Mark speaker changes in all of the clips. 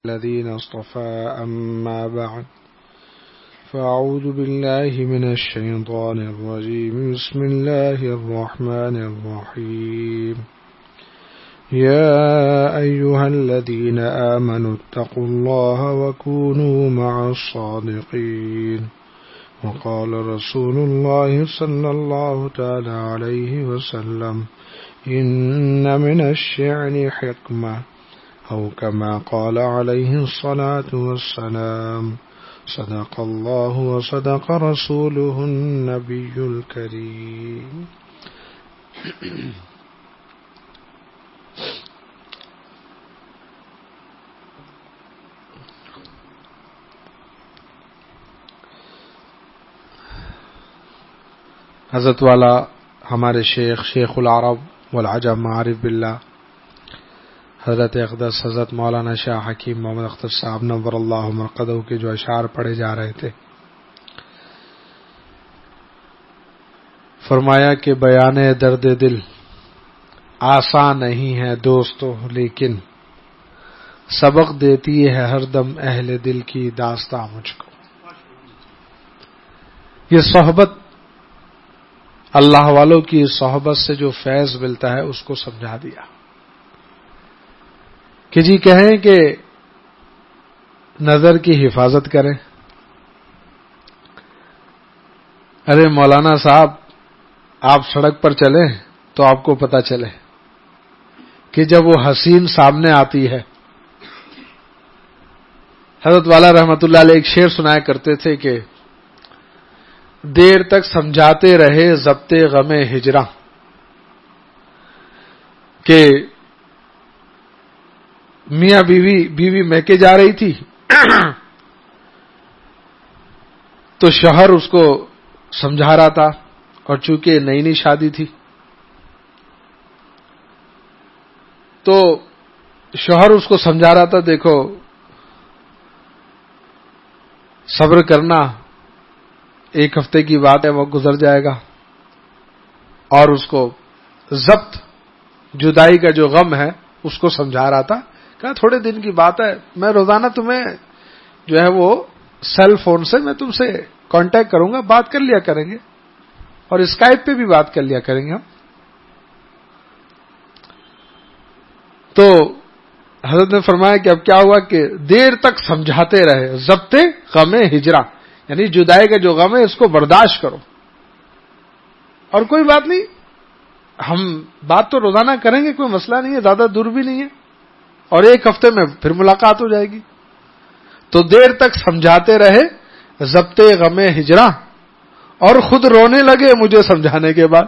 Speaker 1: الذين اصطفى أما بعد فأعوذ بالله من الشيطان الرجيم بسم الله الرحمن الرحيم يا أيها الذين آمنوا اتقوا الله وكونوا مع الصادقين وقال رسول الله صلى الله تعالى عليه وسلم إن من الشعر حكمة أو كما قال عليه الصلاة والسلام صدق الله وصدق رسوله النبي الكريم. حضرت والا ہمارے شیخ العرب والعجم عارف باللہ حضرت اقدس حضرت مولانا شاہ حکیم محمد اختر صاحب نور اللہ مرقدہ کے جو اشعار پڑھے جا رہے تھے، فرمایا کہ بیان درد دل آسان نہیں ہے دوستو، لیکن سبق دیتی ہے ہر دم اہل دل کی داستاں مجھ کو. یہ صحبت، اللہ والوں کی صحبت سے جو فیض ملتا ہے اس کو سمجھا دیا کہ جی کہیں کہ نظر کی حفاظت کریں. ارے مولانا صاحب، آپ سڑک پر چلیں تو آپ کو پتہ چلے کہ جب وہ حسین سامنے آتی ہے. حضرت والا رحمت اللہ علیہ ایک شعر سنایا کرتے تھے کہ دیر تک سمجھاتے رہے ضبط غم ہجراں، کہ میاں بیوی میکے جا رہی تھی تو شوہر اس کو سمجھا رہا تھا، اور چونکہ نئی شادی تھی تو شوہر اس کو سمجھا رہا تھا، دیکھو صبر کرنا، ایک ہفتے کی بات ہے، وہ گزر جائے گا. اور اس کو ضبط جدائی کا جو غم ہے اس کو سمجھا رہا تھا. کہا تھوڑے دن کی بات ہے، میں روزانہ تمہیں جو ہے وہ سیل فون سے میں تم سے کانٹیکٹ کروں گا، بات کر لیا کریں گے، اور اسکائپ پہ بھی بات کر لیا کریں گے ہم. تو حضرت نے فرمایا کہ اب کیا ہوا کہ دیر تک سمجھاتے رہے ضبط غم ہجراں، یعنی جدائی کا جو غم ہے اس کو برداشت کرو، اور کوئی بات نہیں، ہم بات تو روزانہ کریں گے، کوئی مسئلہ نہیں ہے، زیادہ دور بھی نہیں ہے، اور ایک ہفتے میں پھر ملاقات ہو جائے گی. تو دیر تک سمجھاتے رہے ضبط غم ہجراں، اور خود رونے لگے مجھے سمجھانے کے بعد.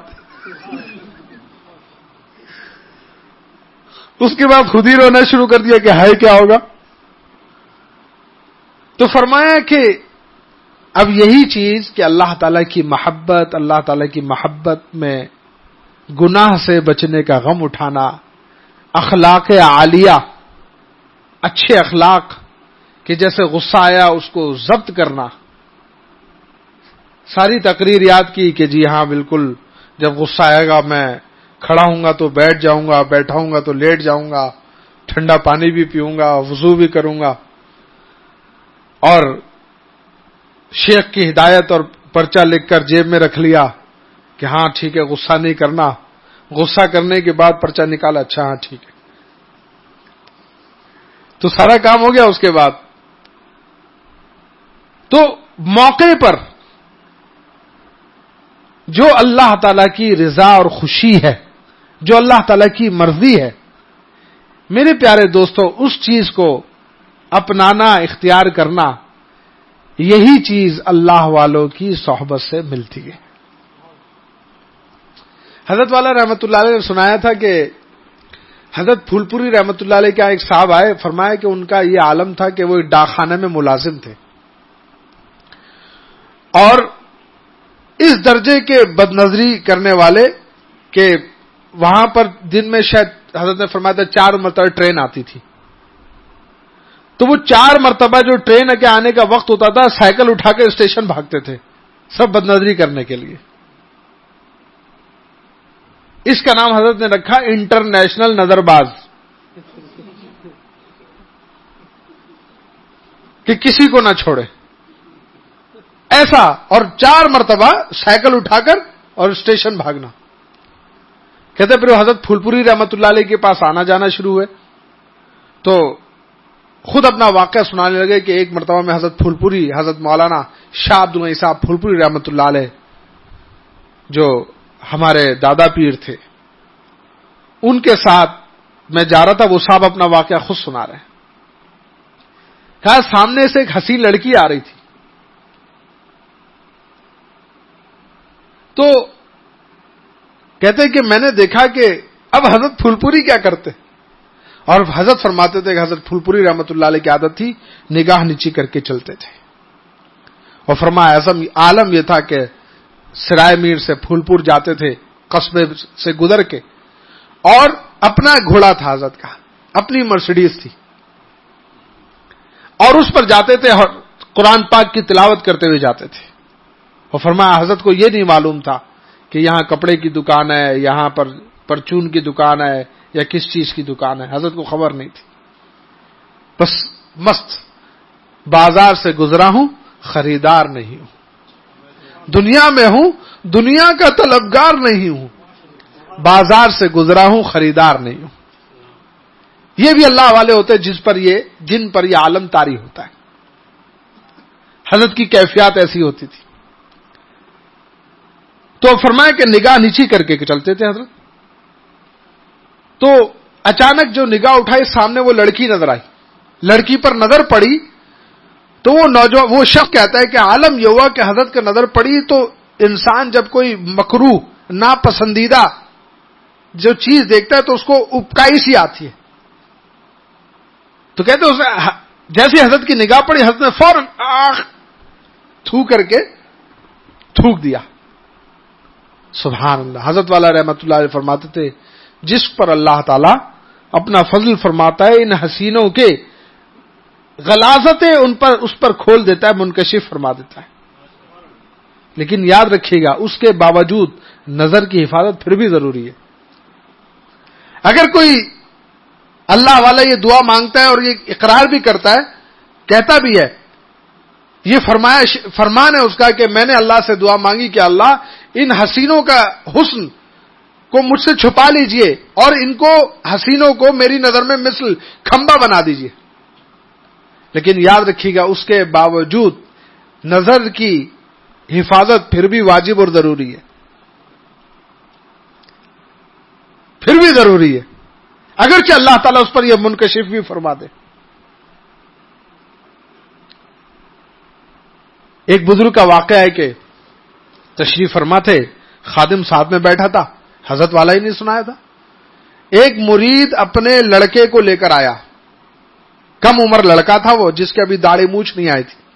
Speaker 1: اس کے بعد خود ہی رونا شروع کر دیا کہ ہائے کیا ہوگا. تو فرمایا کہ اب یہی چیز کہ اللہ تعالیٰ کی محبت میں گناہ سے بچنے کا غم اٹھانا، اخلاق عالیہ، اچھے اخلاق، کہ جیسے غصہ آیا اس کو ضبط کرنا. ساری تقریر یاد کی کہ جی ہاں بالکل، جب غصہ آئے گا میں کھڑا ہوں گا تو بیٹھ جاؤں گا، بیٹھا ہوں گا تو لیٹ جاؤں گا، ٹھنڈا پانی بھی پیوں گا، وضو بھی کروں گا. اور شیخ کی ہدایت اور پرچہ لکھ کر جیب میں رکھ لیا کہ ہاں ٹھیک ہے غصہ نہیں کرنا. غصہ کرنے کے بعد پرچہ نکالا، اچھا ہاں ٹھیک ہے، تو سارا کام ہو گیا. اس کے بعد تو موقع پر جو اللہ تعالی کی رضا اور خوشی ہے، جو اللہ تعالی کی مرضی ہے، میرے پیارے دوستو، اس چیز کو اپنانا، اختیار کرنا، یہی چیز اللہ والوں کی صحبت سے ملتی ہے. حضرت والا رحمت اللہ علیہ نے سنایا تھا کہ حضرت پھول پوری رحمت اللہ علیہ کا ایک صاحب آئے، فرمایا کہ ان کا یہ عالم تھا کہ وہ ایک ڈاک خانے میں ملازم تھے، اور اس درجے کے بد نظری کرنے والے کہ وہاں پر دن میں شاید حضرت نے فرمایا تھا 4 مرتبہ ٹرین آتی تھی، تو وہ 4 مرتبہ جو ٹرین کے آنے کا وقت ہوتا تھا سائیکل اٹھا کے اسٹیشن بھاگتے تھے، سب بد نظری کرنے کے لیے. اس کا نام حضرت نے رکھا انٹرنیشنل نظر باز. کہ کسی کو نہ چھوڑے، ایسا، اور 4 مرتبہ سائیکل اٹھا کر اور اسٹیشن بھاگنا. کہتے پھر حضرت پھول پوری رحمت اللہ علیہ کے پاس آنا جانا شروع ہوئے، تو خود اپنا واقعہ سنانے لگے کہ ایک مرتبہ میں حضرت پھول پوری، حضرت مولانا شاہ عبد الغنی صاحب پھول پوری رحمت اللہ علیہ جو ہمارے دادا پیر تھے، ان کے ساتھ میں جا رہا تھا. وہ صاحب اپنا واقعہ خود سنا رہے ہیں. کہا سامنے سے ایک حسین لڑکی آ رہی تھی، تو کہتے کہ میں نے دیکھا کہ اب حضرت پھول پوری کیا کرتے، اور حضرت فرماتے تھے کہ حضرت پھول پوری رحمت اللہ علیہ کی عادت تھی نگاہ نیچی کر کے چلتے تھے. اور فرمایا عالم یہ تھا کہ سرائے میر سے پھول پور جاتے تھے قصبے سے گزر کے، اور اپنا گھوڑا تھا حضرت کا، اپنی مرسیڈیز تھی، اور اس پر جاتے تھے اور قرآن پاک کی تلاوت کرتے ہوئے جاتے تھے. اور فرمایا حضرت کو یہ نہیں معلوم تھا کہ یہاں کپڑے کی دکان ہے، یہاں پر پرچون کی دکان ہے، یا کس چیز کی دکان ہے، حضرت کو خبر نہیں تھی. بس مست بازار سے گزرا ہوں، خریدار نہیں ہوں، دنیا میں ہوں، دنیا کا طلبگار نہیں ہوں، بازار سے گزرا ہوں، خریدار نہیں ہوں. یہ بھی اللہ والے ہوتے ہیں جن پر یہ عالم طاری ہوتا ہے. حضرت کی کیفیات ایسی ہوتی تھی. تو فرمایا کہ نگاہ نیچی کر کے چلتے تھے حضرت. تو اچانک جو نگاہ اٹھائی سامنے وہ لڑکی نظر آئی. لڑکی پر نظر پڑی تو وہ شخص کہتا ہے کہ عالم یہ ہوا کہ حضرت کا نظر پڑی تو انسان جب کوئی مکروہ ناپسندیدہ جو چیز دیکھتا ہے تو اس کو اپکائی سی آتی ہے. تو کہتے ہیں اس نے جیسی حضرت کی نگاہ پڑی، حضرت نے فوراً تھو کر کے تھوک دیا. سبحان اللہ. حضرت والا رحمت اللہ علیہ فرماتے تھے جس پر اللہ تعالی اپنا فضل فرماتا ہے ان حسینوں کے غلاظتیں اس پر کھول دیتا ہے، منکشف فرما دیتا ہے. لیکن یاد رکھیے گا اس کے باوجود نظر کی حفاظت پھر بھی ضروری ہے. اگر کوئی اللہ والا یہ دعا مانگتا ہے اور یہ اقرار بھی کرتا ہے، کہتا بھی ہے، یہ فرمان ہے اس کا کہ میں نے اللہ سے دعا مانگی کہ اللہ ان حسینوں کا حسن کو مجھ سے چھپا لیجئے اور ان کو حسینوں کو میری نظر میں مثل کھمبا بنا دیجئے. لیکن یاد رکھیے گا اس کے باوجود نظر کی حفاظت پھر بھی واجب اور ضروری ہے. پھر بھی ضروری ہے اگرچہ اللہ تعالیٰ اس پر یہ منکشف بھی فرما دے. ایک بزرگ کا واقعہ ہے کہ تشریف فرما تھے، خادم ساتھ میں بیٹھا تھا، حضرت والا ہی نہیں سنایا تھا. ایک مرید اپنے لڑکے کو لے کر آیا، کم عمر لڑکا تھا وہ، جس کے ابھی داڑھی مونچھ نہیں آئی تھی.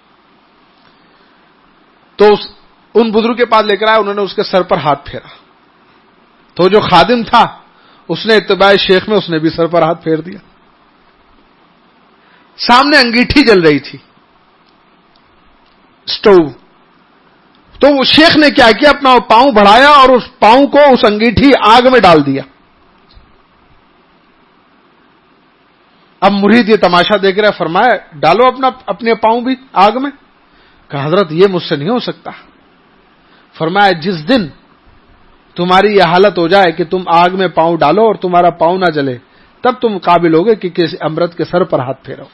Speaker 1: تو ان بزرگ کے پاس لے کر آیا، انہوں نے اس کے سر پر ہاتھ پھیرا. تو جو خادم تھا اس نے اتباع شیخ میں اس نے بھی سر پر ہاتھ پھیر دیا. سامنے انگیٹھی جل رہی تھی سٹو. تو وہ شیخ نے کیا کیا، اپنا پاؤں بڑھایا اور اس پاؤں کو اس انگیٹھی آگ میں ڈال دیا. اب مرید یہ تماشا دیکھ رہا ہے، فرمایا ڈالو اپنے پاؤں بھی آگ میں. کہا حضرت یہ مجھ سے نہیں ہو سکتا. فرمایا جس دن تمہاری یہ حالت ہو جائے کہ تم آگ میں پاؤں ڈالو اور تمہارا پاؤں نہ جلے، تب تم قابل ہوگے کہ کسی امرت کے سر پر ہاتھ پھیرو.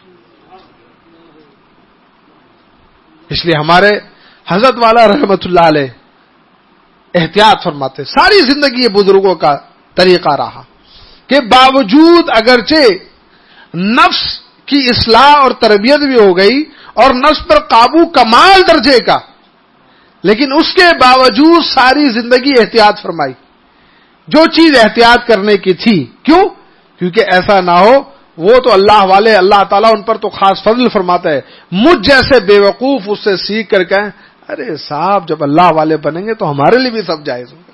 Speaker 1: اس لیے ہمارے حضرت والا رحمت اللہ علیہ احتیاط فرماتے. ساری زندگی یہ بزرگوں کا طریقہ رہا کہ باوجود اگرچہ نفس کی اصلاح اور تربیت بھی ہو گئی اور نفس پر قابو کمال درجے کا، لیکن اس کے باوجود ساری زندگی احتیاط فرمائی. جو چیز احتیاط کرنے کی تھی. کیوں؟ کیونکہ ایسا نہ ہو وہ تو اللہ والے، اللہ تعالیٰ ان پر تو خاص فضل فرماتا ہے، مجھ جیسے بے وقوف اس سے سیکھ کر کہیں ارے صاحب جب اللہ والے بنیں گے تو ہمارے لیے بھی سب جائز ہوگا.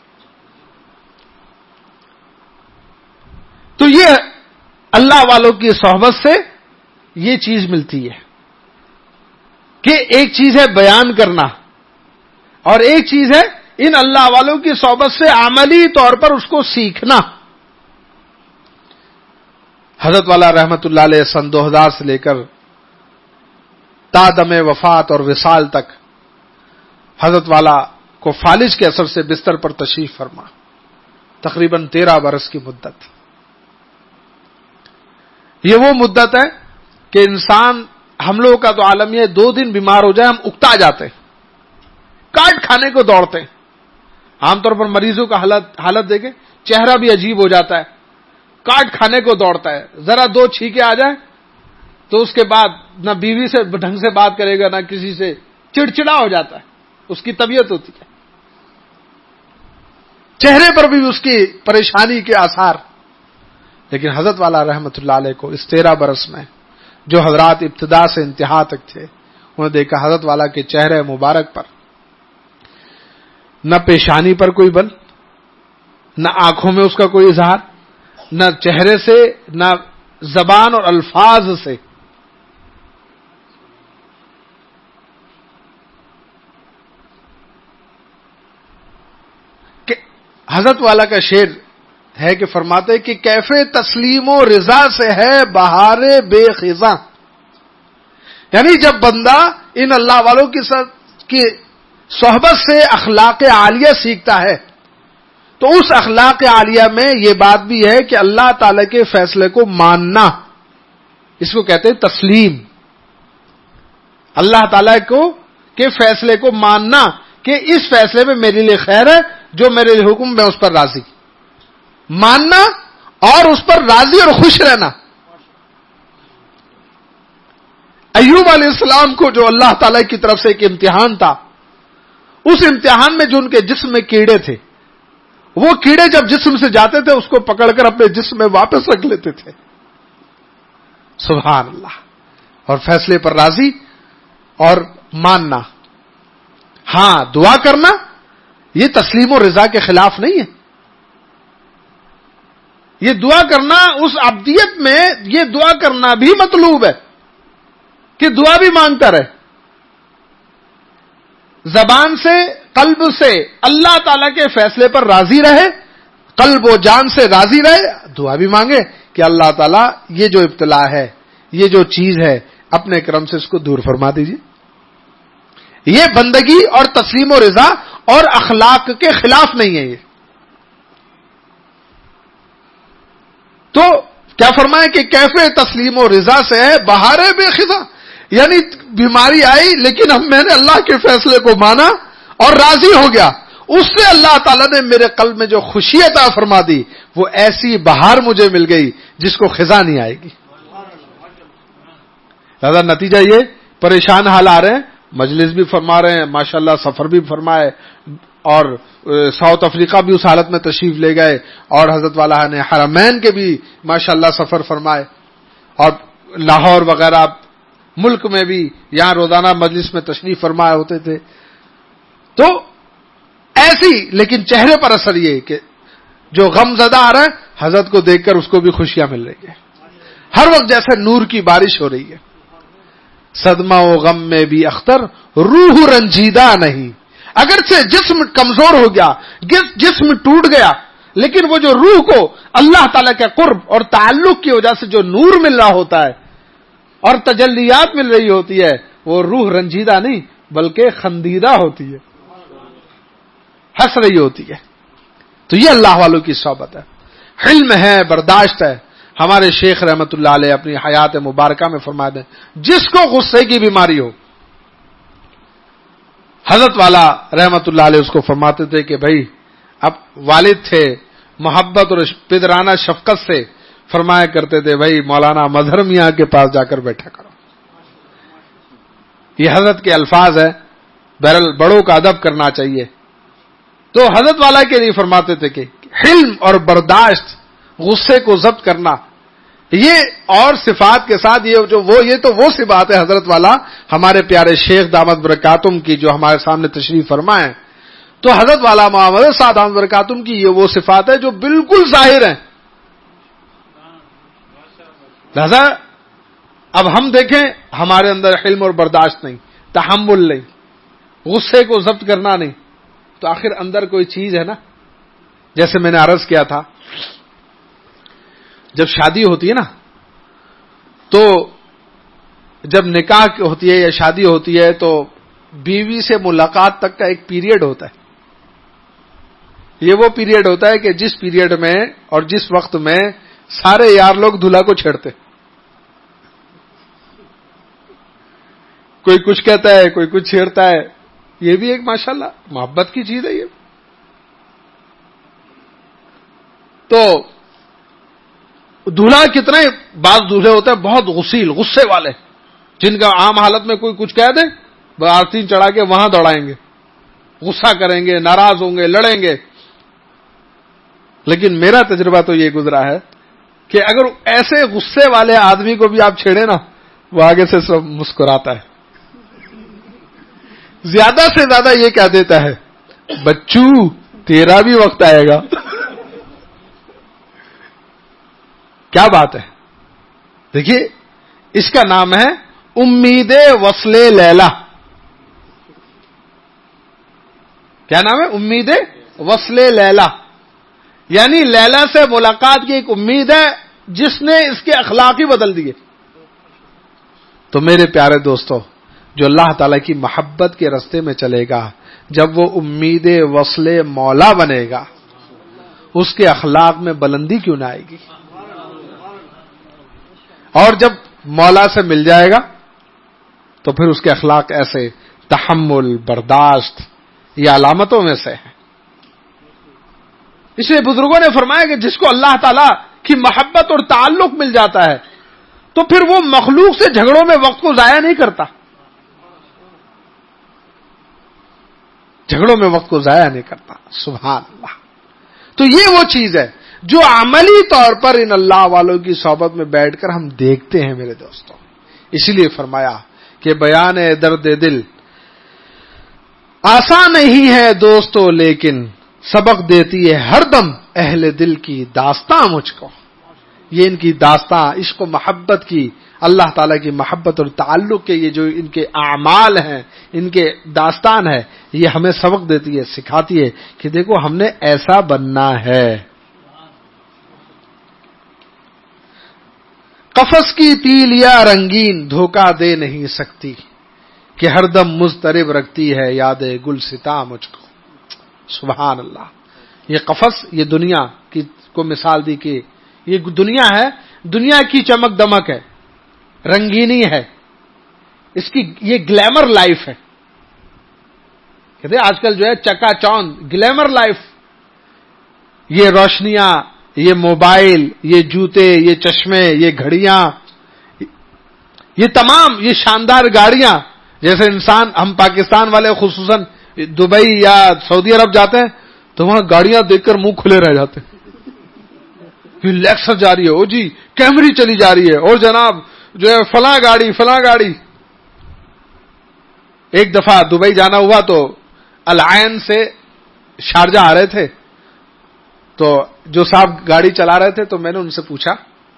Speaker 1: تو یہ اللہ والوں کی صحبت سے یہ چیز ملتی ہے کہ ایک چیز ہے بیان کرنا اور ایک چیز ہے ان اللہ والوں کی صحبت سے عملی طور پر اس کو سیکھنا. حضرت والا رحمت اللہ علیہ سن 2000 سے لے کر تا دم وفات اور وصال تک حضرت والا کو فالج کے اثر سے بستر پر تشریف فرما، تقریباً 13 برس کی مدت. یہ وہ مدت ہے کہ انسان، ہم لوگوں کا تو عالم یہ 2 دن بیمار ہو جائے ہم اکتا جاتے ہیں، کاٹ کھانے کو دوڑتے ہیں. عام طور پر مریضوں کا حالت دیکھیں، چہرہ بھی عجیب ہو جاتا ہے، کاٹ کھانے کو دوڑتا ہے. ذرا 2 چھینکے آ جائیں تو اس کے بعد نہ بیوی سے ڈھنگ سے بات کرے گا، نہ کسی سے، چڑچڑا ہو جاتا ہے. اس کی طبیعت ہوتی ہے، چہرے پر بھی اس کی پریشانی کے آثار. لیکن حضرت والا رحمت اللہ علیہ کو اس 13 برس میں جو حضرات ابتدا سے انتہا تک تھے، انہوں نے دیکھا حضرت والا کے چہرے مبارک پر نہ پیشانی پر کوئی بل، نہ آنکھوں میں اس کا کوئی اظہار، نہ چہرے سے، نہ زبان اور الفاظ سے. کہ حضرت والا کا شعر ہے کہ فرماتے کہ کیفے تسلیم و رضا سے ہے بہار بے خزاں. یعنی جب بندہ ان اللہ والوں کی صحبت سے اخلاق عالیہ سیکھتا ہے تو اس اخلاق عالیہ میں یہ بات بھی ہے کہ اللہ تعالی کے فیصلے کو ماننا، اس کو کہتے ہیں تسلیم. اللہ تعالی کے فیصلے کو ماننا کہ اس فیصلے میں میرے لیے خیر ہے، جو میرے لیے حکم میں اس پر راضی. ماننا اور اس پر راضی اور خوش رہنا. ایوب علیہ السلام کو جو اللہ تعالی کی طرف سے ایک امتحان تھا، اس امتحان میں جو ان کے جسم میں کیڑے تھے، وہ کیڑے جب جسم سے جاتے تھے اس کو پکڑ کر اپنے جسم میں واپس رکھ لیتے تھے. سبحان اللہ. اور فیصلے پر راضی اور ماننا. ہاں، دعا کرنا یہ تسلیم و رضا کے خلاف نہیں ہے. یہ دعا کرنا اس عبدیت میں، یہ دعا کرنا بھی مطلوب ہے کہ دعا بھی مانگتا رہے، زبان سے، قلب سے اللہ تعالی کے فیصلے پر راضی رہے، قلب و جان سے راضی رہے، دعا بھی مانگے کہ اللہ تعالیٰ یہ جو ابتلا ہے، یہ جو چیز ہے، اپنے کرم سے اس کو دور فرما دیجیے. یہ بندگی اور تسلیم و رضا اور اخلاق کے خلاف نہیں ہے. یہ تو کیا فرمائے کہ کیفے تسلیم و رضا سے ہے بہار بے خزاں. یعنی بیماری آئی لیکن اب میں نے اللہ کے فیصلے کو مانا اور راضی ہو گیا، اس سے اللہ تعالیٰ نے میرے قلب میں جو خوشی عطا فرما دی، وہ ایسی بہار مجھے مل گئی جس کو خزاں نہیں آئے گی. لہذا نتیجہ یہ پریشان حال آ رہے ہیں، مجلس بھی فرما رہے ہیں، ماشاءاللہ سفر بھی فرمائے، اور ساؤتھ افریقہ بھی اس حالت میں تشریف لے گئے، اور حضرت والا نے حرمین کے بھی ماشاءاللہ سفر فرمائے، اور لاہور وغیرہ ملک میں بھی یہاں روزانہ مجلس میں تشریف فرمائے ہوتے تھے. تو ایسی، لیکن چہرے پر اثر یہ کہ جو غم زدہ آ رہا ہے، حضرت کو دیکھ کر اس کو بھی خوشیاں مل رہی ہیں، ہر وقت جیسے نور کی بارش ہو رہی ہے. صدمہ و غم میں بھی اختر روح رنجیدہ نہیں. اگرچہ جسم کمزور ہو گیا، جسم ٹوٹ گیا، لیکن وہ جو روح کو اللہ تعالیٰ کے قرب اور تعلق کی وجہ سے جو نور مل رہا ہوتا ہے اور تجلیات مل رہی ہوتی ہے، وہ روح رنجیدہ نہیں بلکہ خندیدہ ہوتی ہے، ہنس رہی ہوتی ہے. تو یہ اللہ والوں کی صحبت ہے، حلم ہے، برداشت ہے. ہمارے شیخ رحمت اللہ علیہ اپنی حیات مبارکہ میں فرما دیں، جس کو غصے کی بیماری ہو، حضرت والا رحمت اللہ علیہ اس کو فرماتے تھے کہ بھائی، اب والد تھے، محبت اور پدرانہ شفقت سے فرمایا کرتے تھے، بھائی مولانا مظہر میاں کے پاس جا کر بیٹھا کرو. یہ حضرت کے الفاظ ہیں، بہرحال بڑوں کا ادب کرنا چاہیے. تو حضرت والا کے لیے فرماتے تھے کہ حلم اور برداشت، غصے کو ضبط کرنا، یہ اور صفات کے ساتھ یہ تو وہ صفات ہے حضرت والا ہمارے پیارے شیخ دامت برکاتم کی جو ہمارے سامنے تشریف فرمائے. تو حضرت والا محمد صاحب دامت برکاتم کی یہ وہ صفات ہے جو بالکل ظاہر ہیں. لہذا اب ہم دیکھیں ہمارے اندر حلم اور برداشت نہیں، تحمل نہیں، غصے کو ضبط کرنا نہیں، تو آخر اندر کوئی چیز ہے نا. جیسے میں نے عرض کیا تھا، جب شادی ہوتی ہے نا تو جب نکاح ہوتی ہے یا شادی ہوتی ہے تو بیوی سے ملاقات تک کا ایک پیریڈ ہوتا ہے. یہ وہ پیریڈ ہوتا ہے کہ جس پیریڈ میں اور جس وقت میں سارے یار لوگ دلہا کو چھیڑتے. کوئی کچھ کہتا ہے, کوئی کچھ چھیڑتا ہے. یہ بھی ایک ماشاءاللہ محبت کی چیز ہے. یہ تو دلہا کتنے بعض دلہے ہوتے ہیں بہت غصیل, غصے والے, جن کا عام حالت میں کوئی کچھ کہہ دے آستین چڑھا کے وہاں دوڑائیں گے, غصہ کریں گے, ناراض ہوں گے, لڑیں گے. لیکن میرا تجربہ تو یہ گزرا ہے کہ اگر ایسے غصے والے آدمی کو بھی آپ چھیڑے نا, وہ آگے سے سب مسکراتا ہے. زیادہ سے زیادہ یہ کہہ دیتا ہے, بچو تیرا بھی وقت آئے گا. کیا بات ہے. دیکھیے اس کا نام ہے امید وصل لیلا. کیا نام ہے؟ امید وصل لیلا. یعنی لیلا سے ملاقات کی ایک امید ہے جس نے اس کے اخلاق ہی بدل دیے. تو میرے پیارے دوستو, جو اللہ تعالی کی محبت کے راستے میں چلے گا, جب وہ امید وصل مولا بنے گا, اس کے اخلاق میں بلندی کیوں نہ آئے گی. اور جب مولا سے مل جائے گا تو پھر اس کے اخلاق ایسے تحمل, برداشت, یہ علامتوں میں سے ہیں. اس لیے بزرگوں نے فرمایا کہ جس کو اللہ تعالی کی محبت اور تعلق مل جاتا ہے تو پھر وہ مخلوق سے جھگڑوں میں وقت کو ضائع نہیں کرتا. جھگڑوں میں وقت کو ضائع نہیں کرتا. سبحان اللہ. تو یہ وہ چیز ہے جو عملی طور پر ان اللہ والوں کی صحبت میں بیٹھ کر ہم دیکھتے ہیں میرے دوستوں. اسی لیے فرمایا کہ بیان درد دل آسان نہیں ہے دوستو, لیکن سبق دیتی ہے ہر دم اہل دل کی داستاں مجھ کو. یہ ان کی داستاں عشق و محبت کی, اللہ تعالیٰ کی محبت اور تعلق کے یہ جو ان کے اعمال ہیں, ان کے داستان ہے, یہ ہمیں سبق دیتی ہے, سکھاتی ہے کہ دیکھو ہم نے ایسا بننا ہے. قفس کی تیلیا رنگین دھوکہ دے نہیں سکتی کہ ہر دم مضطرب رکھتی ہے یاد گلستاں مجھ کو. سبحان اللہ. یہ قفس, یہ دنیا کی کو مثال دی کہ یہ دنیا ہے, دنیا کی چمک دمک ہے, رنگینی ہے, اس کی یہ گلیمر لائف ہے. کہتے ہیں آج کل جو ہے چکا چوند گلیمر لائف, یہ روشنیاں, یہ موبائل, یہ جوتے, یہ چشمے, یہ گھڑیاں, یہ تمام یہ شاندار گاڑیاں. جیسے انسان, ہم پاکستان والے خصوصاً دبئی یا سعودی عرب جاتے ہیں تو وہاں گاڑیاں دیکھ کر منہ کھلے رہ جاتے ہیں. لیکسس جا رہی ہے, او جی کیمری چلی جا رہی ہے, اور جناب جو ہے فلاں گاڑی فلاں گاڑی. ایک دفعہ دبئی جانا ہوا تو العین سے شارجہ آ رہے تھے, تو جو صاحب گاڑی چلا رہے تھے تو میں نے ان سے پوچھا,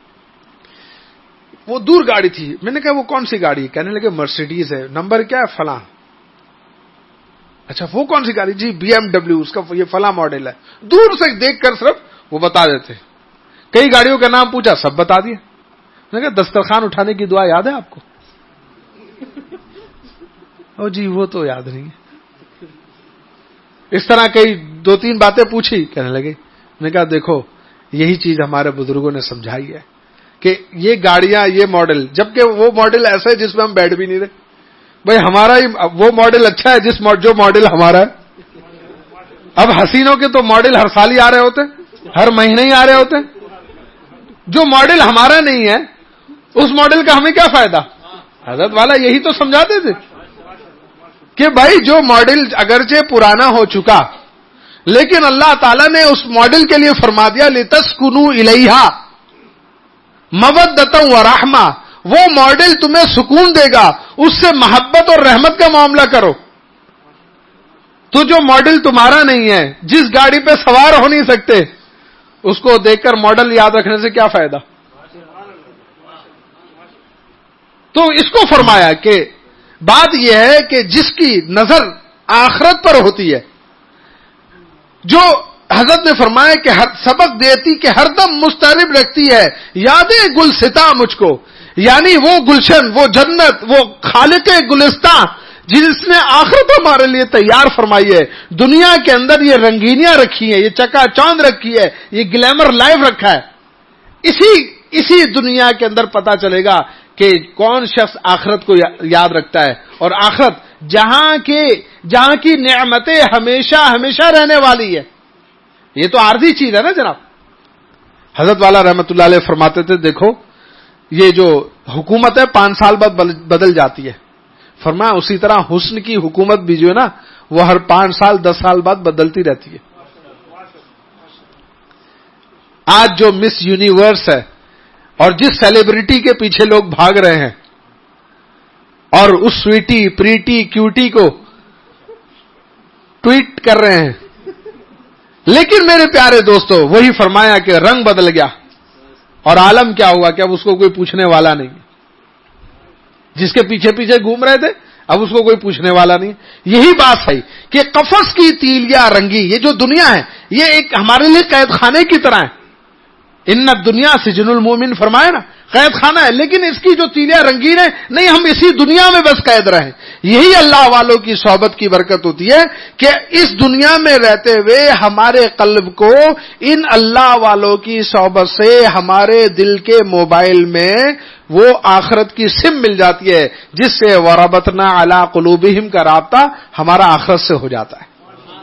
Speaker 1: وہ دور گاڑی تھی, میں نے کہا وہ کون سی گاڑی؟ کہنے لگے مرسیڈیز ہے, نمبر کیا ہے؟ فلاں. اچھا وہ کون سی گاڑی؟ جی بی ایم ڈبلیو, اس کا یہ فلاں ماڈل ہے. دور سے دیکھ کر صرف وہ بتا دیتے. کئی گاڑیوں کا نام پوچھا, سب بتا دیا. میں نے کہا دسترخوان اٹھانے کی دعا یاد ہے آپ کو؟ او جی وہ تو یاد نہیں ہے. اس طرح کئی 2-3 باتیں پوچھی, کہنے لگے. میں نے کہا دیکھو یہی چیز ہمارے بزرگوں نے سمجھائی ہے کہ یہ گاڑیاں, یہ ماڈل, جبکہ وہ ماڈل ایسا ہے جس میں ہم بیٹھ بھی نہیں رہے. بھائی ہمارا ہی وہ ماڈل اچھا ہے جو ماڈل ہمارا ہے. اب حسینوں کے تو ماڈل ہر سال ہی آ رہے ہوتے, ہر مہینے ہی آ رہے ہوتے. جو ماڈل ہمارا نہیں ہے اس ماڈل کا ہمیں کیا فائدہ؟ حضرت والا یہی تو سمجھاتے تھے کہ بھائی جو ماڈل اگرچہ پرانا ہو چکا, لیکن اللہ تعالیٰ نے اس ماڈل کے لیے فرما دیا لِتَسْكُنُوا إِلَيْهَا مَوَدَّةً وَرَحْمَةً, وہ ماڈل تمہیں سکون دے گا, اس سے محبت اور رحمت کا معاملہ کرو. تو جو ماڈل تمہارا نہیں ہے, جس گاڑی پہ سوار ہو نہیں سکتے, اس کو دیکھ کر ماڈل یاد رکھنے سے کیا فائدہ؟ تو اس کو فرمایا کہ بات یہ ہے کہ جس کی نظر آخرت پر ہوتی ہے, جو حضرت نے فرمایا کہ سبق دیتی کہ ہر دم مستعرب رکھتی ہے یادیں گلستا مجھ کو، یعنی وہ گلشن، وہ جنت، وہ خالق گلستاں جس نے آخرت ہمارے لیے تیار فرمائی ہے. دنیا کے اندر یہ رنگینیاں رکھی ہیں، یہ چکا چوند رکھی ہے، یہ گلیمر لائف رکھا ہے. اسی دنیا کے اندر پتا چلے گا کہ کون شخص آخرت کو یاد رکھتا ہے. اور آخرت جہاں کی نعمتیں ہمیشہ ہمیشہ رہنے والی ہے. یہ تو عارضی چیز ہے نا جناب. حضرت والا رحمت اللہ علیہ فرماتے تھے دیکھو یہ جو حکومت ہے 5 سال بعد بدل جاتی ہے. فرمایا اسی طرح حسن کی حکومت بھی جو ہے نا وہ ہر 5 سال 10 سال بعد بدلتی رہتی ہے. آج جو مس یونیورس ہے اور جس سیلیبریٹی کے پیچھے لوگ بھاگ رہے ہیں اور اس سویٹی پریٹی کیوٹی کو ٹویٹ کر رہے ہیں، لیکن میرے پیارے دوستو وہی فرمایا کہ رنگ بدل گیا اور عالم کیا ہوا کہ اب اس کو کوئی پوچھنے والا نہیں. جس کے پیچھے پیچھے گھوم رہے تھے اب اس کو کوئی پوچھنے والا نہیں. یہی بات ہے کہ قفس کی تیلیاں رنگی، یہ جو دنیا ہے یہ ایک ہمارے لیے قید خانے کی طرح ہے. ان الدنیا سجن المومن فرمایا نا، قید خانہ ہے، لیکن اس کی جو تیلیاں رنگین ہیں نہیں، ہم اسی دنیا میں بس قید رہیں. یہی اللہ والوں کی صحبت کی برکت ہوتی ہے کہ اس دنیا میں رہتے ہوئے ہمارے قلب کو ان اللہ والوں کی صحبت سے ہمارے دل کے موبائل میں وہ آخرت کی سم مل جاتی ہے، جس سے وَرَبَطْنَا عَلَىٰ قُلُوبِهِمْ کا رابطہ ہمارا آخرت سے ہو جاتا ہے.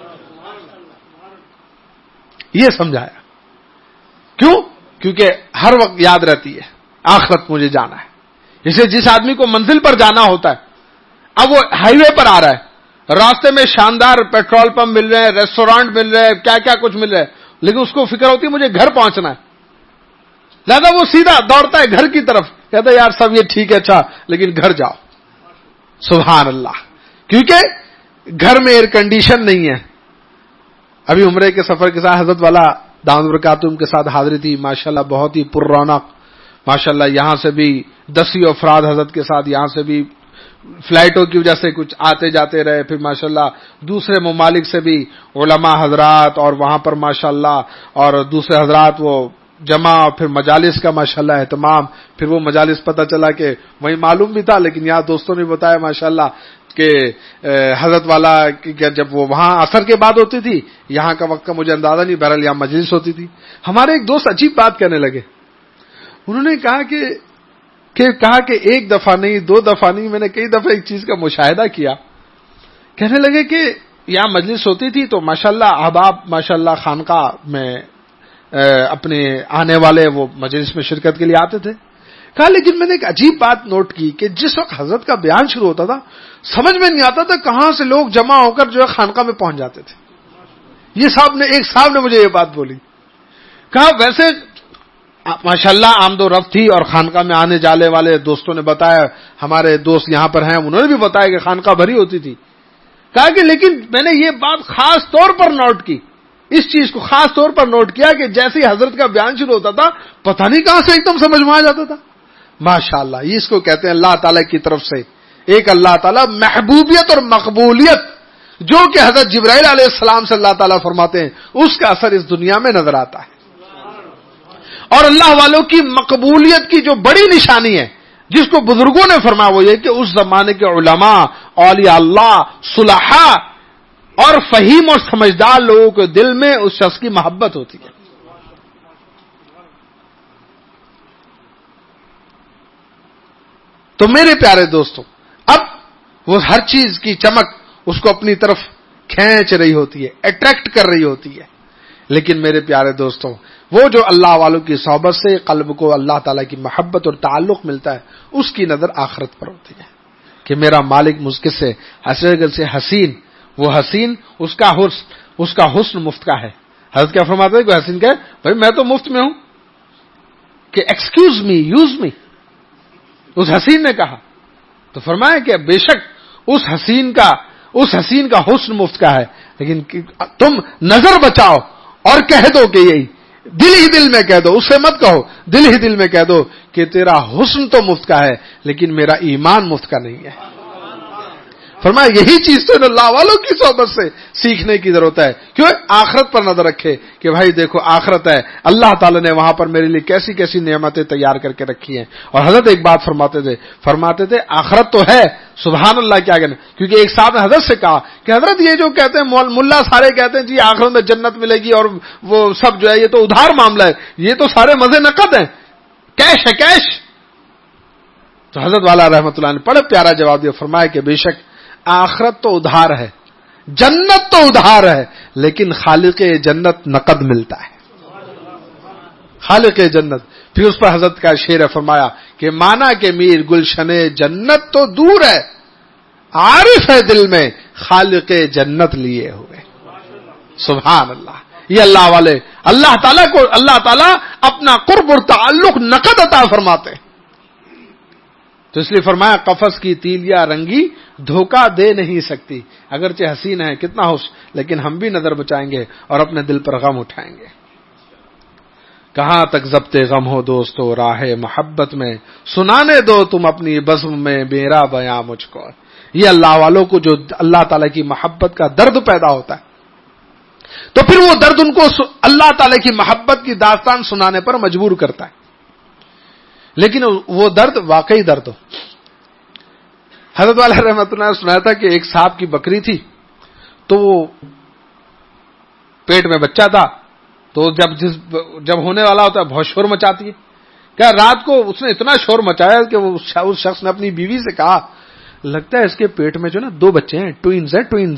Speaker 1: یہ سمجھایا. کیوں؟ کیونکہ ہر وقت یاد رہتی ہے آخرت مجھے جانا ہے. اسے جس آدمی کو منزل پر جانا ہوتا ہے، اب وہ ہائی وے پر آ رہا ہے، راستے میں شاندار پیٹرول پمپ مل رہے ہیں، ریسٹورانٹ مل رہے ہیں، کیا کیا کچھ مل رہا ہے، لیکن اس کو فکر ہوتی ہے مجھے گھر پہنچنا ہے. لہذا وہ سیدھا دوڑتا ہے گھر کی طرف، کہتا ہے یار سب یہ ٹھیک ہے اچھا لیکن گھر جاؤ. سبحان اللہ. کیونکہ گھر میں ایئر کنڈیشن نہیں ہے. ابھی عمرے کے سفر کے ساتھ حضرت والا دامت برکاتہم کے ساتھ حاضری تھی، ماشاءاللہ بہت ہی پر رونق. ماشاءاللہ یہاں سے بھی 10 افراد حضرت کے ساتھ، یہاں سے بھی فلائٹوں کی وجہ سے کچھ آتے جاتے رہے، پھر ماشاءاللہ دوسرے ممالک سے بھی علماء حضرات اور وہاں پر ماشاءاللہ اور دوسرے حضرات وہ جمع، پھر مجالس کا ماشاءاللہ اہتمام. پھر وہ مجالس پتہ چلا کہ وہیں معلوم بھی تھا لیکن یہاں دوستوں نے بتایا ماشاءاللہ کہ حضرت والا جب وہ وہاں عصر کے بعد ہوتی تھی، یہاں کا وقت کا مجھے اندازہ نہیں، بہرحال یہاں مجلس ہوتی تھی. ہمارے ایک دوست عجیب بات کہنے لگے. انہوں نے کہا کہ ایک دفعہ نہیں 2 دفعہ نہیں، میں نے کئی دفعہ ایک چیز کا مشاہدہ کیا. کہنے لگے کہ یہاں مجلس ہوتی تھی تو ماشاءاللہ احباب ماشاءاللہ خانقاہ میں اپنے آنے والے وہ مجلس میں شرکت کے لیے آتے تھے. کہا لیکن میں نے ایک عجیب بات نوٹ کی کہ جس وقت حضرت کا بیان شروع ہوتا تھا سمجھ میں نہیں آتا تھا کہاں سے لوگ جمع ہو کر جو ہے خانقاہ میں پہنچ جاتے تھے. ایک صاحب نے مجھے یہ بات بولی. کہا ویسے ماشاءاللہ آمد و رفت تھی اور خانقاہ میں آنے جانے والے دوستوں نے بتایا، ہمارے دوست یہاں پر ہیں انہوں نے بھی بتایا کہ خانقاہ بھری ہوتی تھی. کہا کہ لیکن میں نے یہ بات خاص طور پر نوٹ کی، اس چیز کو خاص طور پر نوٹ کیا کہ جیسے ہی حضرت کا بیان شروع ہوتا تھا پتہ نہیں کہاں سے ایک دم سمجھ میں آ جاتا تھا. ماشاءاللہ یہ اس کو کہتے ہیں اللہ تعالیٰ کی طرف سے ایک اللہ تعالیٰ محبوبیت اور مقبولیت، جو کہ حضرت جبرائیل علیہ السلام سے اللہ تعالیٰ فرماتے ہیں اس کا اثر اس دنیا میں نظر آتا ہے. اور اللہ والوں کی مقبولیت کی جو بڑی نشانی ہے جس کو بزرگوں نے فرمایا وہ یہ کہ اس زمانے کے علماء، اولیاء اللہ، صلحاء اور فہیم اور سمجھدار لوگوں کے دل میں اس شخص کی محبت ہوتی ہے. تو میرے پیارے دوستوں اب وہ ہر چیز کی چمک اس کو اپنی طرف کھینچ رہی ہوتی ہے، اٹریکٹ کر رہی ہوتی ہے. لیکن میرے پیارے دوستوں وہ جو اللہ والوں کی صحبت سے قلب کو اللہ تعالیٰ کی محبت اور تعلق ملتا ہے اس کی نظر آخرت پر ہوتی ہے کہ میرا مالک مجھ سے حسین سے حسین، وہ حسین اس کا حسن مفت کا ہے. حضرت کیا فرماتے ہیں کہ حسین کہے بھائی میں تو مفت میں ہوں کہ ایکسکیوز می یوز می. اس حسین نے کہا تو فرمایا کہ بے شک اس حسین کا حسن مفت کا ہے، لیکن تم نظر بچاؤ اور کہہ دو کہ یہی دل ہی دل میں کہہ دو، اس سے مت کہو، دل ہی دل میں کہہ دو کہ تیرا حسن تو مفت کا ہے لیکن میرا ایمان مفت کا نہیں ہے. فرمایا یہی چیز تو اللہ والوں کی صحبت سے سیکھنے کی ضرورت ہے. کیوں؟ آخرت پر نظر رکھے کہ بھائی دیکھو آخرت ہے, اللہ تعالیٰ نے وہاں پر میرے لیے کیسی کیسی نعمتیں تیار کر کے رکھی ہیں. اور حضرت ایک بات فرماتے تھے آخرت تو ہے, سبحان اللہ کیا کہنا. کیونکہ ایک صاحب نے حضرت سے کہا کہ حضرت یہ جو کہتے ہیں ملا سارے کہتے ہیں جی آخرت میں جنت ملے گی اور وہ سب جو ہے یہ تو ادھار معاملہ ہے, یہ تو سارے مزے نقد ہیں, کیش ہے کیش. تو حضرت والا رحمۃ اللہ نے بڑا پیارا جواب دیا, فرمایا کہ بے شک آخرت تو ادھار ہے, جنت تو ادھار ہے, لیکن خالق جنت نقد ملتا ہے. خالق جنت. پھر اس پر حضرت کا شعر ہے, فرمایا کہ مانا کہ میر گلشن جنت تو دور ہے, عارف ہے دل میں خالق جنت لیے ہوئے. سبحان اللہ. یہ اللہ والے اللہ تعالیٰ اپنا قرب اور تعلق نقد عطا فرماتے ہیں. تو اس لیے فرمایا قفس کی تیلیا رنگی دھوکہ دے نہیں سکتی. اگرچہ حسین ہے کتنا حسن, لیکن ہم بھی نظر بچائیں گے اور اپنے دل پر غم اٹھائیں گے. کہاں تک ضبط غم ہو دوستو راہ محبت میں, سنانے دو تم اپنی بزم میں میرا بیاں مجھ کو. یہ اللہ والوں کو جو اللہ تعالیٰ کی محبت کا درد پیدا ہوتا ہے تو پھر وہ درد ان کو اللہ تعالیٰ کی محبت کی داستان سنانے پر مجبور کرتا ہے. لیکن وہ درد واقعی درد ہو. حضرت والا رحمۃ اللہ نے سنایا تھا کہ ایک صاحب کی بکری تھی, تو وہ پیٹ میں بچہ تھا, تو جب ہونے والا ہوتا ہے بہت شور مچاتی ہے. کیا رات کو اس نے اتنا شور مچایا کہ اس شخص نے اپنی بیوی سے کہا لگتا ہے اس کے پیٹ میں جو نا 2 بچے ہیں, ٹوئنز ہیں, ٹوئنز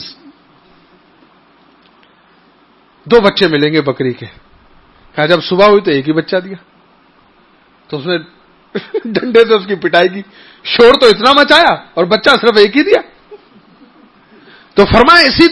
Speaker 1: 2 بچے ملیں گے بکری کے. کہا جب صبح ہوئی تو ایک ہی بچہ دیا. تو اس نے ڈنڈے سے اس کی پٹائی کی, شور تو اتنا مچایا اور بچہ صرف ایک ہی دیا. تو فرمایا اسی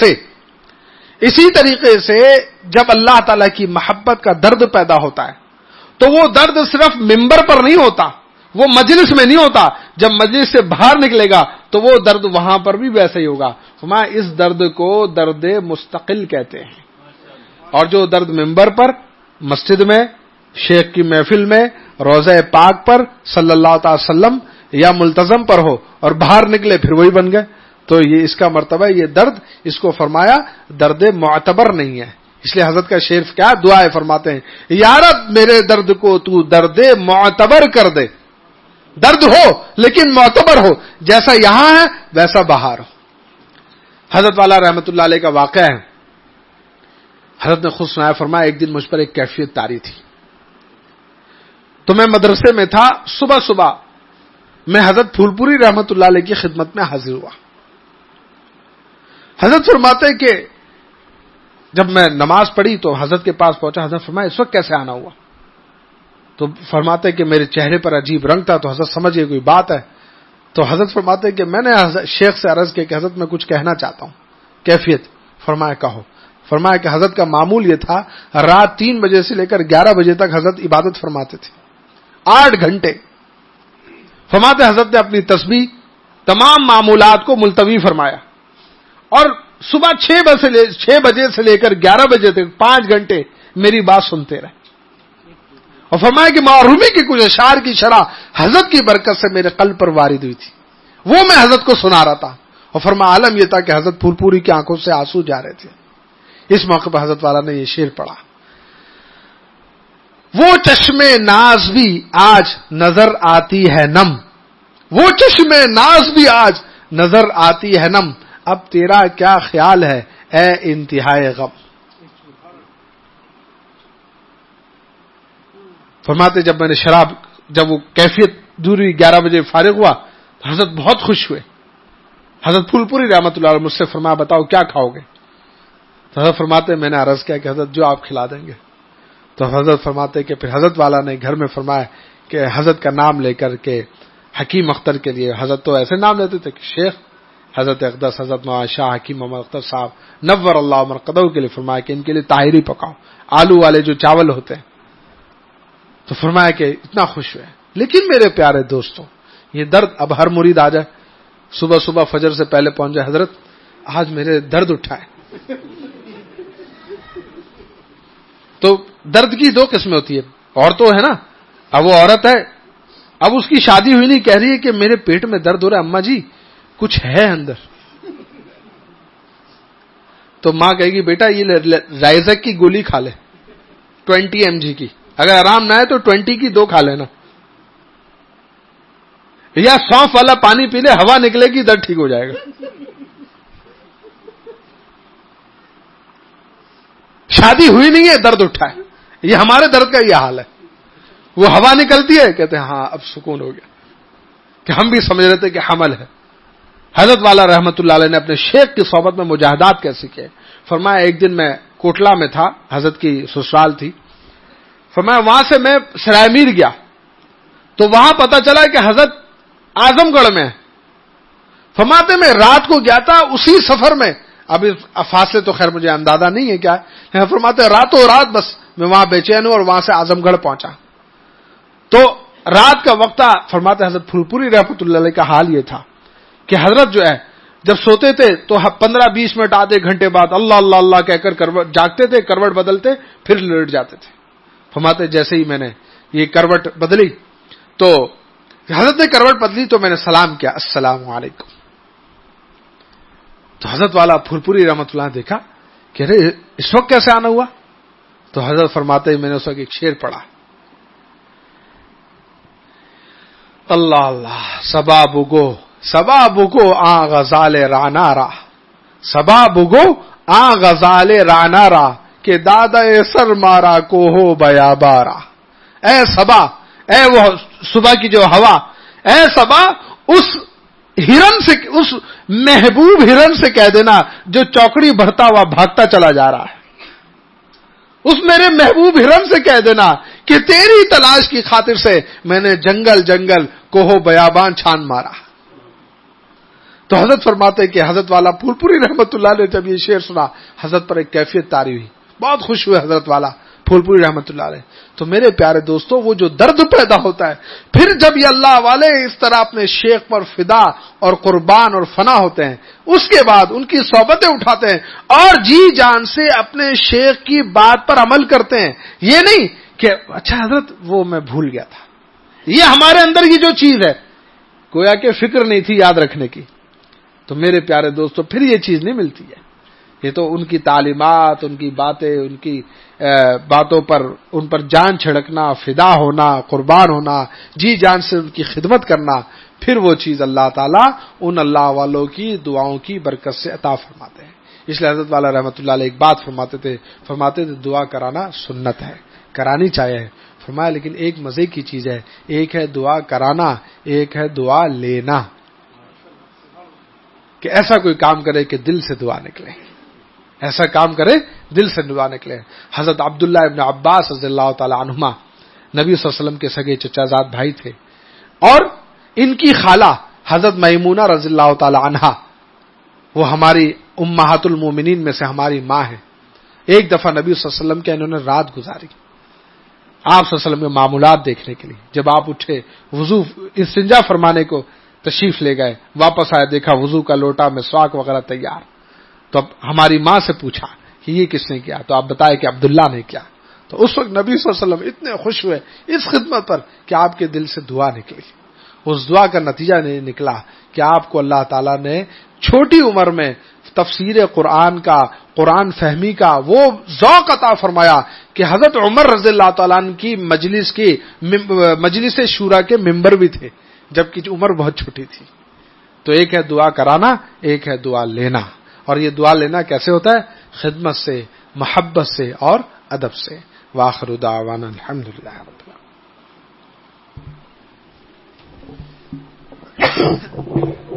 Speaker 1: طریقے سے جب اللہ تعالی کی محبت کا درد پیدا ہوتا ہے تو وہ درد صرف ممبر پر نہیں ہوتا, وہ مجلس میں نہیں ہوتا. جب مجلس سے باہر نکلے گا تو وہ درد وہاں پر بھی ویسے ہی ہوگا. فرمایا اس درد کو درد مستقل کہتے ہیں. اور جو درد ممبر پر, مسجد میں, شیخ کی محفل میں, روضہ پاک پر صلی اللہ تعالی وسلم یا ملتزم پر ہو اور باہر نکلے پھر وہی بن گئے, تو یہ اس کا مرتبہ, یہ درد, اس کو فرمایا درد معتبر نہیں ہے. اس لیے حضرت کا شعر کیا دعائیں فرماتے ہیں, یا رب میرے درد کو تو درد معتبر کر دے. درد ہو لیکن معتبر ہو, جیسا یہاں ہے ویسا باہر ہو. حضرت والا رحمت اللہ علیہ کا واقعہ ہے. حضرت نے خود سنایا, فرمایا ایک دن مجھ پر ایک کیفیت طاری تھی. تو میں مدرسے میں تھا, صبح میں حضرت پھول پوری رحمت اللہ علیہ کی خدمت میں حاضر ہوا. حضرت فرماتے کہ جب میں نماز پڑھی تو حضرت کے پاس پہنچا. حضرت فرمایا اس وقت کیسے آنا ہوا؟ تو فرماتے کہ میرے چہرے پر عجیب رنگ تھا. تو حضرت سمجھ گئے کوئی بات ہے. تو حضرت فرماتے کہ میں نے شیخ سے عرض کیا کہ حضرت میں کچھ کہنا چاہتا ہوں. کیفیت؟ فرمایا کہو. فرمایا کہ حضرت کا معمول یہ تھا, رات 3 بجے سے لے کر 11 بجے تک حضرت عبادت فرماتے تھے, 8 گھنٹے. فرماتے حضرت نے اپنی تسبیح تمام معمولات کو ملتوی فرمایا اور صبح 6 بجے سے لے کر 11 بجے تک 5 گھنٹے میری بات سنتے رہے. اور فرمایا کہ معرومی کے کچھ اشعار کی شرح حضرت کی برکت سے میرے قلب پر وارد ہوئی تھی, وہ میں حضرت کو سنا رہا تھا. اور فرمایا عالم یہ تھا کہ حضرت پھول پوری کی آنکھوں سے آنسو جا رہے تھے. اس موقع پر حضرت والا نے یہ شعر پڑھا, وہ چشمے ناز بھی آج نظر آتی ہے نم, وہ چشمے ناز بھی آج نظر آتی ہے نم, اب تیرا کیا خیال ہے اے انتہائے غم. فرماتے جب میں نے جب وہ کیفیت دوری 11 بجے فارغ ہوا تو حضرت بہت خوش ہوئے. حضرت پھول پوری رحمت اللہ علیہ مجھ سے فرمایا بتاؤ کیا کھاؤ گے؟ تو حضرت فرماتے میں نے عرض کیا کہ حضرت جو آپ کھلا دیں گے. تو حضرت فرماتے کہ پھر حضرت والا نے گھر میں فرمایا کہ حضرت کا نام لے کر کے حکیم اختر کے لیے, حضرت تو ایسے نام لیتے تھے کہ شیخ حضرت اقدس حضرت نواز شاہ حکیم محمد اختر صاحب نور اللہ مرقدہ کے لیے فرمایا کہ ان کے لیے طاہری پکاؤ, آلو والے جو چاول ہوتے ہیں. تو فرمایا کہ اتنا خوش ہوئے. لیکن میرے پیارے دوستوں, یہ درد اب ہر مرید آ جائے, صبح فجر سے پہلے پہنچ جائے, حضرت آج میرے درد اٹھائے. تو درد کی 2 قسمیں ہوتی ہے. اور تو ہے نا, اب وہ عورت ہے, اب اس کی شادی ہوئی نہیں, کہہ رہی ہے کہ میرے پیٹ میں درد ہو رہا ہے, اماں جی کچھ ہے اندر. تو ماں کہے گی بیٹا یہ رائزک کی گولی کھا لے 20 mg کی, اگر آرام نہ ہے تو 20 کی 2 کھا لینا, یا سونف والا پانی پی لے, ہوا نکلے گی درد ٹھیک ہو جائے گا. شادی ہوئی نہیں ہے, درد اٹھا ہے. یہ ہمارے درد کا یہ حال ہے. وہ ہوا نکلتی ہے, کہتے ہیں ہاں اب سکون ہو گیا, کہ ہم بھی سمجھ رہے تھے کہ حمل ہے. حضرت والا رحمت اللہ علیہ نے اپنے شیخ کی صحبت میں مجاہدات کیسے کیے. فرمایا ایک دن میں کوٹلہ میں تھا, حضرت کی سسرال تھی. فرمایا وہاں سے میں سرائے میر گیا تو وہاں پتا چلا کہ حضرت اعظم گڑھ میں. فرماتے میں رات کو گیا تھا اسی سفر میں, اب فاصلے تو خیر مجھے اندازہ نہیں ہے کیا ہے. فرماتے راتوں رات بس میں وہاں بے چین ہوں اور وہاں سے اعظم گڑھ پہنچا. تو رات کا وقت تھا. فرماتے حضرت پھول پوری رحمۃ اللہ علیہ کا حال یہ تھا کہ حضرت جو ہے جب سوتے تھے تو 15-20 منٹ آدھے گھنٹے بعد اللہ اللہ اللہ کہہ کر جاگتے تھے, کروٹ بدلتے, پھر لیٹ جاتے تھے. فرماتے جیسے ہی میں نے یہ کروٹ بدلی تو حضرت نے کروٹ بدلی تو میں نے سلام کیا, السلام علیکم. تو حضرت والا پھول پوری رحمۃ اللہ دیکھا کہ ارے اس وقت کیسے آنا ہوا. تو حضرت فرماتے میں نے اس وقت ایک شعر پڑھا, اللہ اللہ سبا بگو آ غزال رانارا, سبا بگو آ غزال رانارا کہ دادا سر مارا کو ہو بیا بارا. اے سبا, اے وہ صبح کی جو ہوا, اے سبا اس ہرن سے, اس محبوب ہرن سے کہہ دینا جو چوکڑی بھرتا ہوا بھاگتا چلا جا رہا ہے, اس میرے محبوب ہرن سے کہہ دینا کہ تیری تلاش کی خاطر سے میں نے جنگل جنگل کوہو بیابان چھان مارا. تو حضرت فرماتے کہ حضرت والا پھول پوری رحمت اللہ علیہ جب یہ شعر سنا حضرت پر ایک کیفیت طاری ہوئی, بہت خوش ہوئے حضرت والا پھول پوری رحمت اللہ علیہ. تو میرے پیارے دوستو وہ جو درد پیدا ہوتا ہے پھر جب یہ اللہ والے اس طرح اپنے شیخ پر فدا اور قربان اور فنا ہوتے ہیں, اس کے بعد ان کی صحبتیں اٹھاتے ہیں اور جی جان سے اپنے شیخ کی بات پر عمل کرتے ہیں. یہ نہیں کہ اچھا حضرت وہ میں بھول گیا تھا, یہ ہمارے اندر کی جو چیز ہے گویا کہ فکر نہیں تھی یاد رکھنے کی. تو میرے پیارے دوستو پھر یہ چیز نہیں ملتی ہے. یہ تو ان کی تعلیمات, ان کی باتیں, ان کی باتوں پر ان پر جان چھڑکنا, فدا ہونا, قربان ہونا, جی جان سے ان کی خدمت کرنا, پھر وہ چیز اللہ تعالیٰ ان اللہ والوں کی دعاؤں کی برکت سے عطا فرماتے ہیں. اس لیے حضرت والا رحمت اللہ علیہ ایک بات فرماتے تھے دعا کرانا سنت ہے, کرانی چاہیے. فرمایا لیکن ایک مزے کی چیز ہے, ایک ہے دعا کرانا, ایک ہے دعا لینا, کہ ایسا کوئی کام کرے کہ دل سے دعا نکلے, ایسا کام کرے دل سے دعا نکلے. حضرت عبداللہ ابن عباس رضی اللہ تعالی عنہما نبی صلی اللہ علیہ وسلم کے سگے چچا زاد بھائی تھے, اور ان کی خالہ حضرت میمونہ رضی اللہ تعالی عنہا وہ ہماری امہات المومنین میں سے ہماری ماں ہے. ایک دفعہ نبی صلی اللہ علیہ وسلم کے انہوں نے رات گزاری آپ صلی اللہ علیہ وسلم کے معمولات دیکھنے کے لیے. جب آپ اٹھے وضو استنجا فرمانے کو تشریف لے گئے, واپس آئے دیکھا وضو کا لوٹا مسواک وغیرہ تیار. تو اب ہماری ماں سے پوچھا کہ یہ کس نے کیا, تو آپ بتائے کہ عبداللہ نے کیا. تو اس وقت نبی صلی اللہ علیہ وسلم اتنے خوش ہوئے اس خدمت پر کہ آپ کے دل سے دعا نکلی. اس دعا کا نتیجہ نکلا کہ آپ کو اللہ تعالیٰ نے چھوٹی عمر میں تفسیر قرآن کا, قرآن فہمی کا وہ ذوق عطا فرمایا کہ حضرت عمر رضی اللہ تعالیٰ عنہ کی مجلس شورا کے ممبر بھی تھے جبکہ عمر بہت چھوٹی تھی. تو ایک ہے دعا کرانا, ایک ہے دعا لینا. اور یہ دعا لینا کیسے ہوتا ہے؟ خدمت سے, محبت سے اور ادب سے. وآخر دعوانا الحمدللہ رب العالمین.